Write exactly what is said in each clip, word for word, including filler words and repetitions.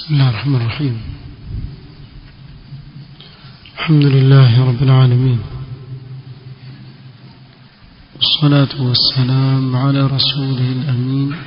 بسم الله الرحمن الرحيم. الحمد لله رب العالمين، والصلاة والسلام على رسوله الأمين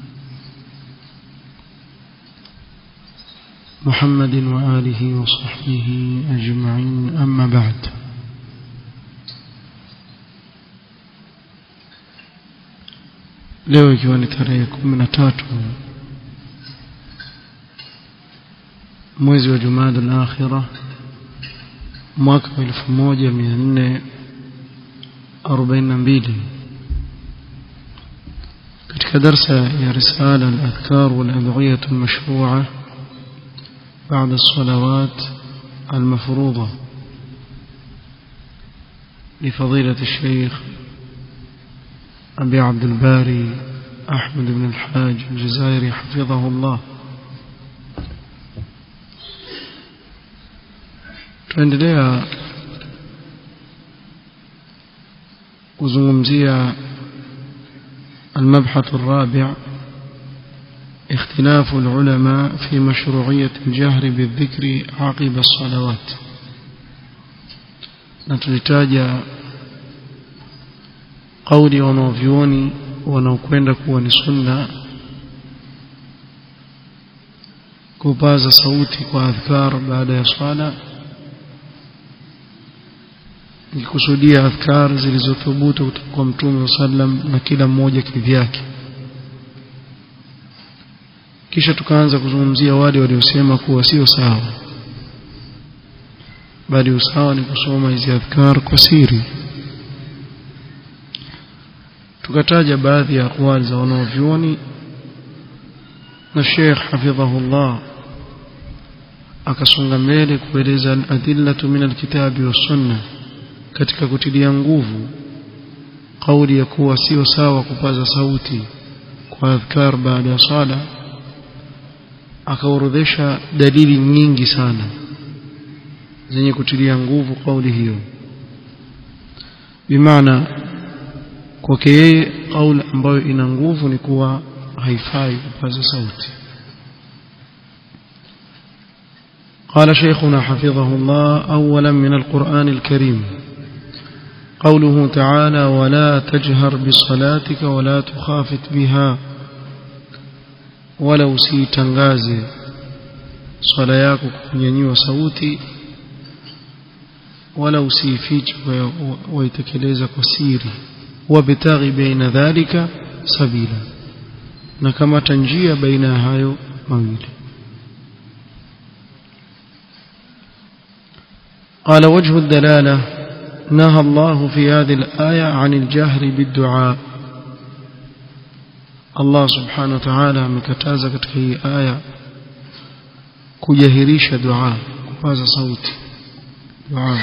محمد وآله وصحبه أجمعين، أما بعد. leo ikiwa ni tarehe kumi na tatu mwezi wa Jumada al-Akhirah mwaka wa elfu moja mia nne arobaini na mbili, katika darsa ya risala al-adhkar wal-ad'iyah al-mashru'ah بعد الصلوات المفروضة لفضيلة الشيخ أبي عبد الباري أحمد بن الحاج الجزائري حفظه الله. tuendelea kuzungumzia المبحث الرابع، اختلاف العلماء في مشروعية الجهر بالذكر عقب الصلوات. نتلتاجا قولي wanavyuoni wanaokwenda kuwa ni sunna kupaza sauti kwa adhkar baada ya swala, nikikusudia adhkar zilizothubutu kutoka kwa Mtume sallam na kila mmoja kivyake. Kisha tukaanza kuzungumzia wale waliosema kuwa sio sawa, bali usawa ni kusoma hizi adhkar kwa siri. tukataja baadhi ya aqwali za wanavyuoni, na Sheikh hafidhahullah akasonga mbele kueleza al-adillatu min al-kitabi was-sunnah, katika kutilia nguvu kauli ya kuwa sio sawa kupaza sauti kwa adhkar baada ya sala. Akaorodhesha dalili nyingi sana zenye kutilia nguvu kauli hiyo, bimaana kwake yeye kauli ambayo ina nguvu ni kuwa haifai kupaza sauti. قال شيخنا حفظه الله: أولا من القرآن الكريم قوله تعالى: ولا تجهر بصلاتك ولا تخافت بها، wala usitangaze swala yako kunyanyua sauti, wala usifiche waitekeleza kwa siri. wabtaghi baina dhalika sabila, na kama tanjia baina hayo mawili. قال: وجه الدلالة: نهى الله في هذه الآية عن الجهر بالدعاء. Allah subhanahu wa ta'ala amekataza katika hii aya kujahirisha dua, kupaza sauti dua.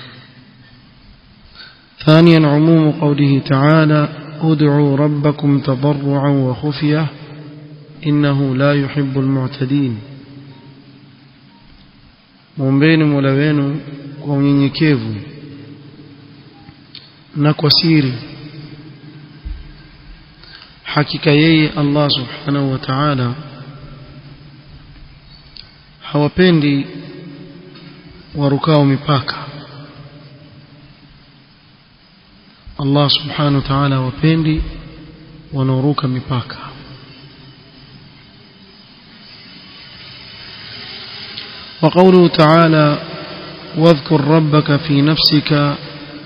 ثانيا عموم قوله تعالى: ادعوا ربكم تضرعا وخفية إنه لا يحب المعتدين. muombeni Mola wenu kwa unyenyekevu na kwa siri, hakika yeye Allah subhanahu wa ta'ala hawapendi warukao mipaka. Allah subhanahu wa ta'ala hawapendi wanaoruka mipaka. وقوله تعالى: واذكر ربك في نفسك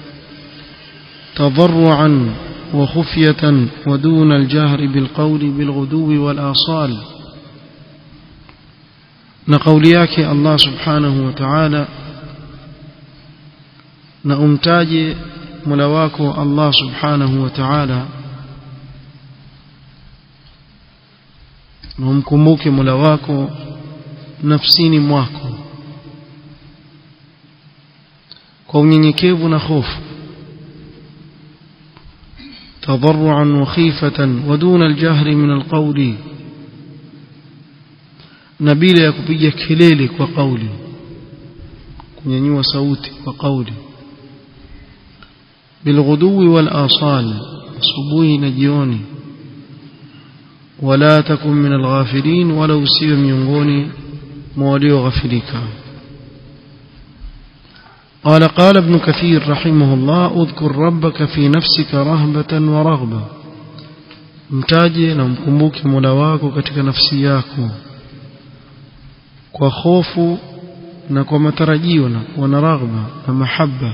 تضرعا وخفية ودون الجهر بالقول بالغدو والآصال. نقولياك الله سبحانه وتعالى نأمتاج ملواكو الله سبحانه وتعالى نمكموك ملواكو نفسيني مواكو kwa unyenyekevu na hofu, تضرعا وخيفة ودون الجهر من القول، نبيل يكبيج كليلي وقولي كنينيو صوتي وقولي، بالغدو والآصال، صبوه نجيوني، ولا تكن من الغافلين ولو سيو ميونغوني مواليو غفلك. قال قال ابن كثير رحمه الله اذكر ربك في نفسك رهبة ورغبة mtaje na mkumbuke Mola wako katika nafsi yako kwa hofu na kwa matarajio na kwa raghba na mahaba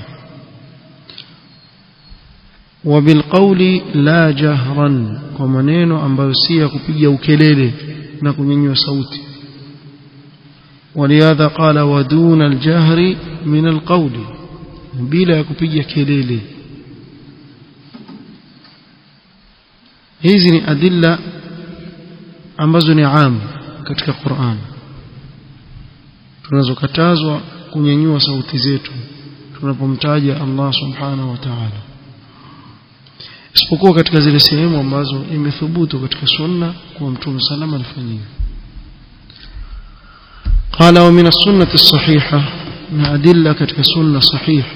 wabilqawli la jahran kwa maneno ambayo si ya kupiga ukelele na kunyanyua sauti ولهذا قال ودون الجهر من القول bila kupiga kelele. hizi ni adilla ambazo ni aam katika Qur'an tunazokatazwa kunyanyua sauti zetu tunapomtaja Allah subhanahu wa ta'ala, isipokuwa katika zile sehemu ambazo imethubutu katika sunna kwa Mtume sallallahu alayhi wasallam. قال ومن السنة الصحيحة من أدلة كتك سنة صحيح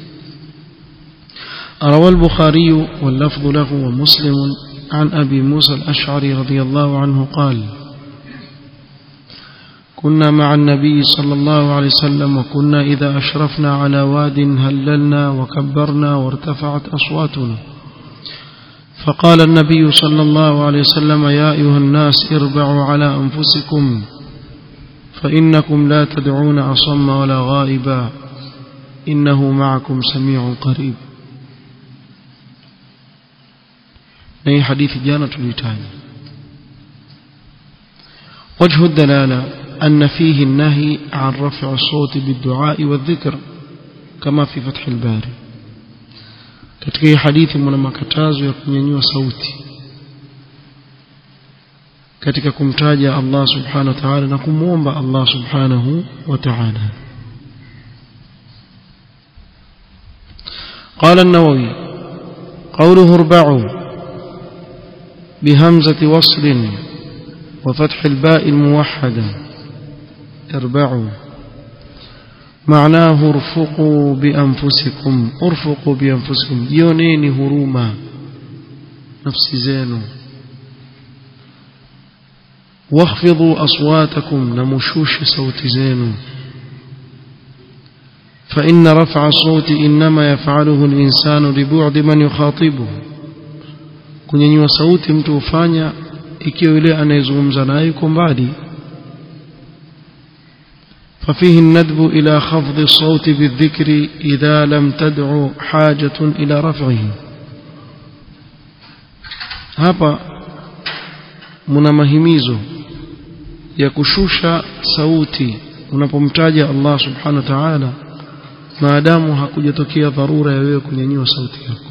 روى البخاري واللفظ له ومسلم عن أبي موسى الأشعري رضي الله عنه قال كنا مع النبي صلى الله عليه وسلم وكنا إذا أشرفنا على واد هللنا وكبرنا وارتفعت أصواتنا فقال النبي صلى الله عليه وسلم يا أيها الناس اربعوا على أنفسكم فإنكم لا تدعون أصم ولا غائبا إنه معكم سميع قريب. أي حديث جانة الوتاني. وجه الدلالة أن فيه النهي عن رفع الصوت بالدعاء والذكر كما في فتح الباري. كتكي حديث من مكتاز يكون صوتي katika kumtaja Allah subhanahu wa ta'ala na kumuomba Allah subhanahu wa ta'ala. قال النووي قوله اربعوا بهمزة وصل وفتح الباء الموحدة اربعوا معناه ارفقوا بأنفسكم ارفقوا بأنفسكم يونين هروما نفس زينو واخفضوا أصواتكم نمشوش صوت زينو فإن رفع الصوت إنما يفعله الإنسان لبعد من يخاطبه kunyanyua sauti mtu ufanya ikiwa yule anayezungumza naye yuko mbali. ففيه الندب إلى خفض الصوت بالذكر إذا لم تدعو حاجة إلى رفعه. hapa muna mahimizo ya kushusha sauti unapomtaja Allah subhanahu wa ta'ala maadamu hakujatokea dharura ya wewe kunyanyua sauti yako.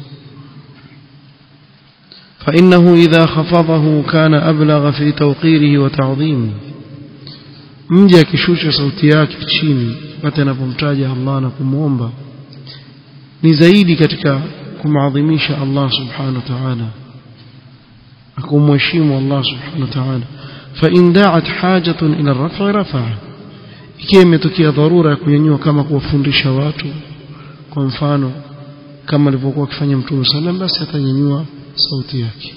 فإنه إذا خفضه كان أبلغ في توقيره وتعظيمه. mje akishusha sauti yake chini wakati anapomtaja Allah na kumuomba ni zaidi katika kumadhimisha Allah subhanahu wa ta'ala akumheshimu Allah subhanahu wa ta'ala. فإن دعت حاجة إلى الرفع رفع ikiwa imetokea dharura ya kunyanyua kama kuwafundisha watu kwa mfano kama alivyokuwa akifanya Mtume sallam basi atanyanyua sauti yake.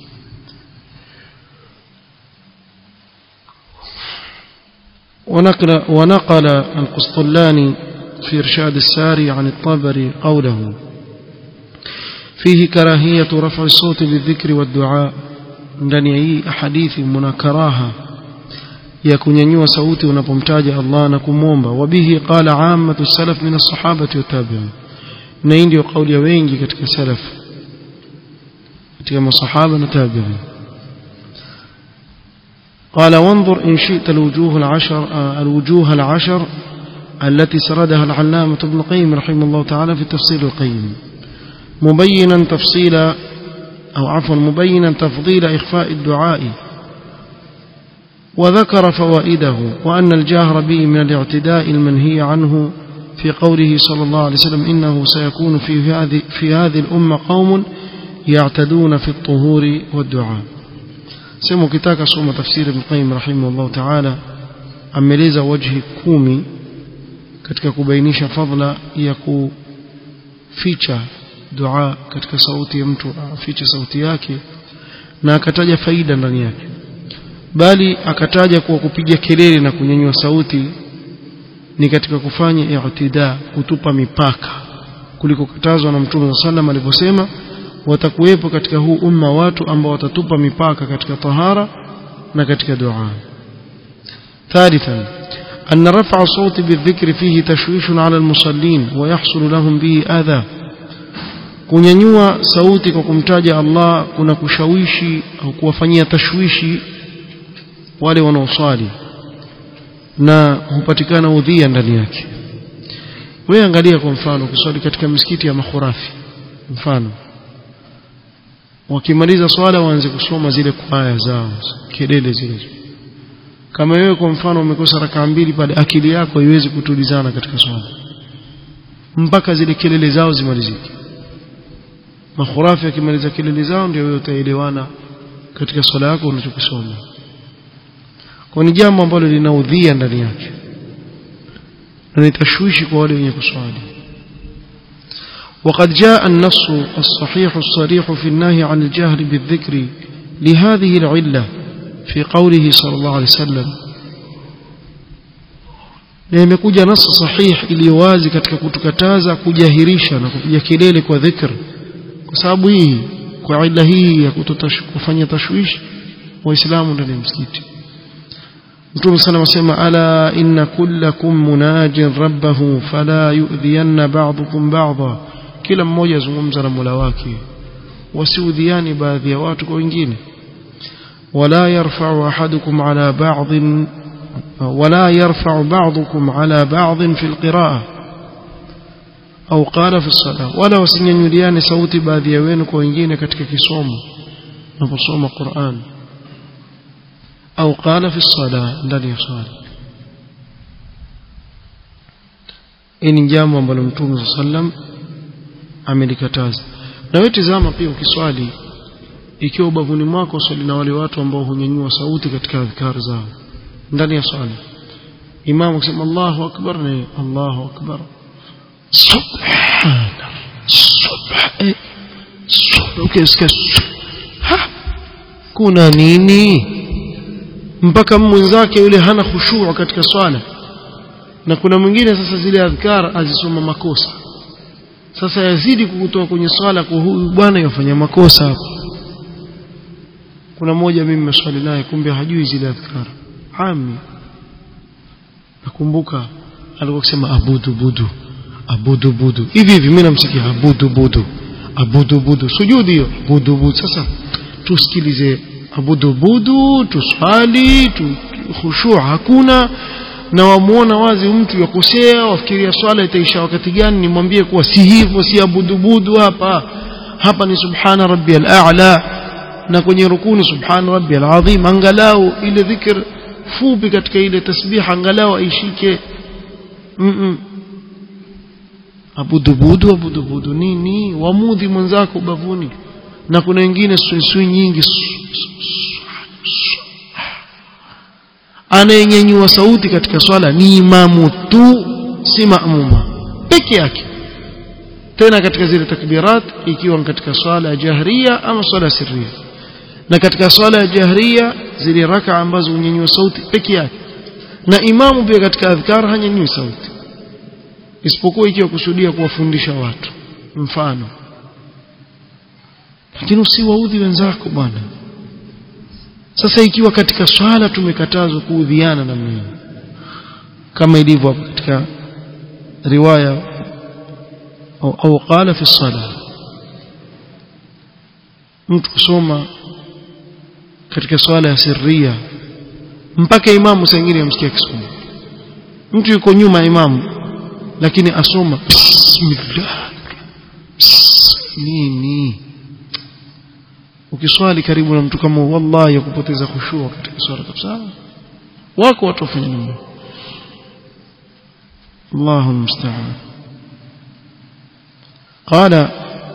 ونقل ونقل القسطلاني في إرشاد الساري عن الطبري قوله فيه كراهية رفع الصوت بالذكر والدعاء ndani ya hii hadithi mna karaha ya kunyanyua sauti unapomtaja Allah na kumwomba. wabihi qala ammatu salaf min as-sahabati wat-tabi'in, na hii ndio kauli ya wengi katika salaf katika masahaba na tabi'in. قال وانظر إن شئت الوجوه العشر الوجوه العشر التي سردها العلامة ابن القيم رحمه الله تعالى في تفسير القيم مبينا تفصيل أو عفوا مبينا تفضيل إخفاء الدعاء وذكر فوائده وأن الجاهر به من الاعتداء المنهي عنه في قوله صلى الله عليه وسلم إنه سيكون في هذه في هذه الأمة قوم يعتدون في الطهور والدعاء. سمو كتاك سوم تفسير ابن القيم رحمه الله تعالى ameleza wajhi kumi katika kubainisha fadhila ya kuficha dua katika sauti ya mtu afiche sauti yake na akataja faida ndani yake, bali akataja kuwa kupiga kelele na kunyanyua sauti ni katika kufanya i'tida, kutupa mipaka, kuliko kutazwa na Mtume sallam aliposema watakuwepo katika huu umma watu ambao watatupa mipaka katika tahara na katika dua. ثالثا أن رفع الصوت بالذكر فيه تشويش على المصلين ويحصل لهم به أذى. kunyanyua sauti kwa kumtaja Allah kuna kushawishi au kuwafanyia tashwishi wale wanaosali na hupatikana udhia ndani yake. Wewe angalia kwa mfano ukiswali katika misikiti ya makhurafi, mfano wakimaliza swala waanze kusoma zile kwaya zao, kelele zile. Kama wewe kwa mfano umekosa rakaa mbili pale, akili yako haiwezi kutulizana katika swala mpaka zile kelele zao zimalizike. Makhurafi akimaliza kelele zao ndio wewe utaelewana katika swala yako unachokisoma. Kwa ni jambo ambalo linaudhia ndani yake na ni tashwishi kwa wale wenye kuswali. وقد جاء النص الصحيح الصريح في النهي عن الجهر بالذكر لهذه العلة في قوله صلى الله عليه وسلم. na imekuja nas sahih iliyowazi katika kutukataza kujahirisha na kupiga kelele kwa dhikr, kwa sababu hii, kwa ila hii ya kutofanya tashwishi waislamu ndani ya msikiti. Mtume sana wasema ala inna kullakum munajin rabbahu fala yu'dhiyanna ba'dukum ba'dha, kila mmoja azungumza na Mola wake, wasiudhiani baadhi ya watu kwa wengine. wala yarfa'u ahadukum ala ba'd wala yarfa'u ba'dukum ala ba'd fi alqira'ah au qala fi as-salah, wala wasinyanyuliane sauti baadhi ya wenu kwa wengine katika kisomo na kusoma Qur'an, au qala fi as-salah, ndani ya swala. Ini jambo ambalo Mtume sallam amelikataza. Na wewe tazama pia ukiswali, ikiwa ubavuni mwako swali na wale watu ambao hunyanyua sauti katika adhkar zao ndani ya swala, imamu akisema Allahu akbar na Allahu akbar subhana subhana ukisikia ha kuna nini, mpaka mwenzake yule hana khushu' katika swala. Na kuna mwingine sasa zile adhkar azisoma makosa, sasa yazidi kukutoa kwenye swala kwa huyu bwana yafanya makosa hapo. Kuna mmoja mimi nimeswali naye, kumbe hajui zile adhkar hami. Nakumbuka alikuwa akisema abudu budu abudu budu hivi hivi, mimi namsikia abudu budu abudu budu, sujudi hiyo budu budu. Sasa tusikilize abudu budu, tuswali tu, khushu' hakuna, na wamuona wazi mtu yakosea, wafikiria swala itaisha wakati gani. Nimwambie kuwa si hivyo, si abudu budu hapa, hapa ni subhana rabbiyal a'la, na kwenye rukuni subhana rabbiyal azim. Angalau ile dhikr fupi katika ile tasbih angalau aishike. mm abudu budu abudu budu nini, wamudhi mwenzako bavuni. Na kuna wengine sui nyingi, anayenyanyua sauti katika swala ni imamu tu, si maamuma peke yake. Tena katika zile takbirat, ikiwa katika swala ya jahriya ama swala sirriya. Na katika swala ya jahriya zile raka ambazo unyanyua sauti peke yake, na imamu pia katika adhkar hanyanyui sauti, isipokuwa ikiwa kusudia kuwafundisha watu mfano. Lakini usiwaudhi wenzako bwana. Sasa ikiwa katika swala tumekatazwa kuudhiana na mimi, kama ilivyo katika riwaya au au qala fi as-salah, mtu kusoma katika swala ya sirriya mpaka imamu sangine amsikia kisoma, mtu yuko nyuma imamu lakini asoma bismillah nini. Ukiswali karibu na mtu kama, wallahi yakupoteza khushu' katika swala kabisa. Wako watu wafanya nini? Allahu musta'an. قال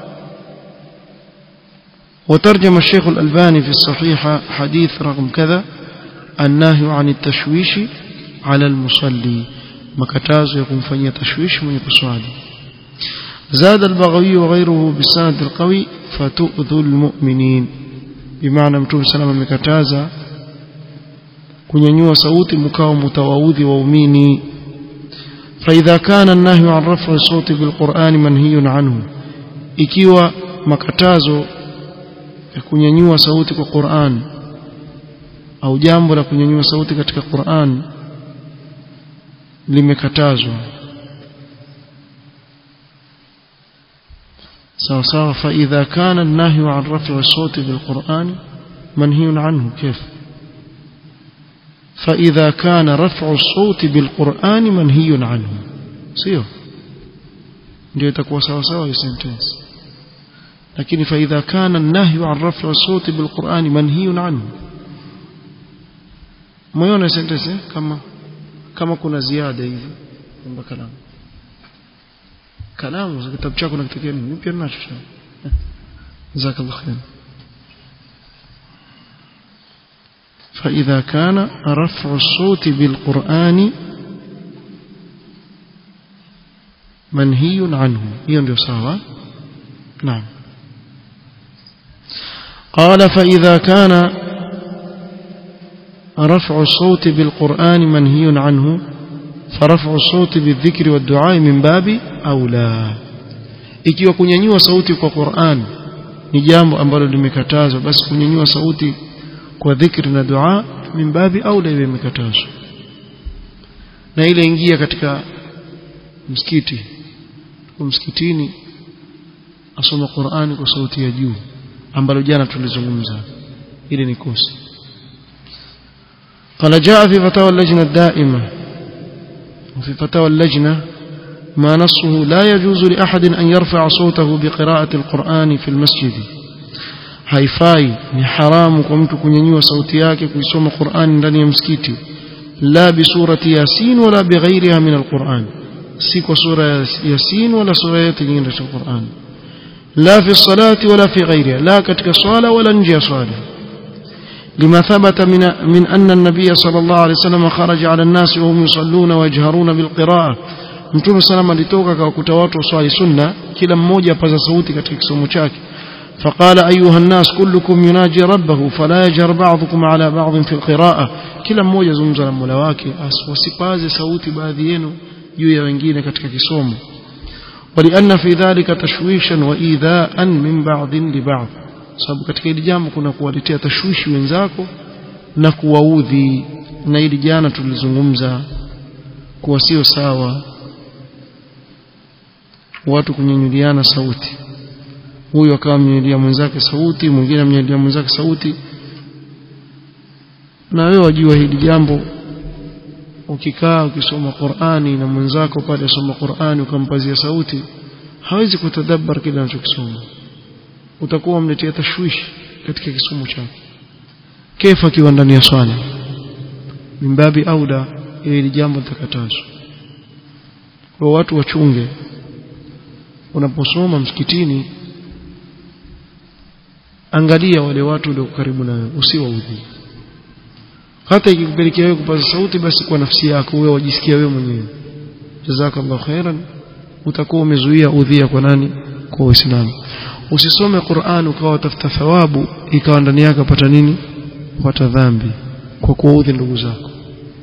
وترجم الشيخ الألباني في الصحيحة حديث رقم كذا النهي عن التشويش على المصلي، مكتاز يكون فني تشويش من يصلي. زاد البغوي وغيره بالسند القوي فتؤذوا المؤمنين، بمعنى متوم سلام مكتازا kunyanyua sauti mkao mtawaudhi waumini. فإذا كان النهي عن رفع الصوت بالقرآن منهي عنه ikiwa makatazo ya kunyanyua sauti kwa Qur'an au jambo la kunyanyua sauti katika Qur'an limekatazwa sawa sawa فإذا كان النهي عن رفع الصوت بالقرآن منهي عنه كيف فإذا كان رفع الصوت بالقرآن منهي عنه sio ndio itakuwa sawa sawa hii sentence lakini فإذا كان النهي عن رفع الصوت بالقرآن منهي عنه moyona sentence kama kama kuna ziada hivi kwamba kalamu kalamu kitabu chako nakitakia nini pia ninacho jazakallahu khair فإذا كان رفع الصوت بالقرآن منهي عنه ينبغي صحيح نعم قال فإذا كان رفع الصوت بالقرآن منهي عنه فرفع الصوت بالذكر والدعاء من باب أولى ikiwa kunyanyua sauti kwa Qur'an ni jambo ambalo limekatazwa basi kunyanyua sauti kwa dhikri na dua min babi aula limekatazwa na ile ingia katika msikiti kwa msikitini asoma Qur'ani kwa sauti ya juu ambalo jana tulizungumza ile ni kosa قال جاء في فتاوى اللجنة الدائمة وفي فتاوى اللجنة ما نصه لا يجوز لأحد أن يرفع صوته بقراءة القرآن في المسجد haifai ni haramu kwa mtu kunyanyua sauti yake kusoma Qur'an ndani ya msikiti la bi surati yasin wala bi ghairiha min alquran si kwa sura ya yasin wala sura yote nyingine ya Qur'an la fi salati wala fi ghairiha la katika swala wala nje ya swala lima thabata min min anna an-nabiy sallallahu alayhi wasallam kharaja ala an-nas wa hum yusalluna wa yajharuna bil qira'ah mtume sallallahu alitoka akawakuta watu waswali sunna kila mmoja apaza sauti katika kisomo chake فقال أيها الناس كلكم يناجي ربه فلا يجهر بعضكم على بعض في القراءة kila mmoja zungumza na Mola wake asipaze sauti baadhi yenu juu ya wengine katika kisomo walianna fi dhalika tashwishan wa idhaan min ba'd li ba'd sababu katika hili jambo kuna kuwaletea tashwishi wenzako na kuwaudhi na hili jana tulizungumza kuwa sio sawa watu kunyanyuliana sauti huyo akawa mnyelia mwenzake sauti mwingine mnyelia mwenzake sauti na wewe wajua hili jambo ukikaa ukisoma Qur'ani na mwenzako pale asoma Qur'ani ukampazia sauti hawezi kutadabbar kile anachokisoma utakuwa mletea tashwishi katika kisomo chake kaifa kiwa ndani ya swala mimbabi auda hili jambo litakatazwa kwa watu wachunge unaposoma msikitini angalia wale watu walio karibu nawe usiwaudhi hata ikikupelekea wewe kupaza sauti basi kwa nafsi yako wewe wajisikia wewe mwenyewe jazakallahu khairan utakuwa umezuia udhia kwa nani kwa Uislamu usisome Qur'an ukawa tafuta thawabu ikawa ndani yako pata nini pata dhambi kwa kuudhi ndugu zako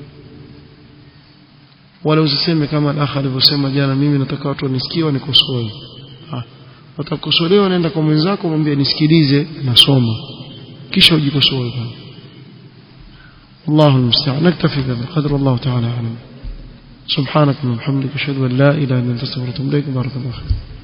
wala usiseme kama al-akhi alivyosema jana mimi nataka watu wanisikie wanikosoe ah watakosolewa nenda kwa mwenzako mwambie nisikilize nasoma kisha ujikosoe bwana Allahu musta'an naktafi bihadha qadra Allah ta'ala alam subhanaka wa bihamdika ashhadu an la ilaha illa anta astaghfiruka wa atubu ilaik barakallahu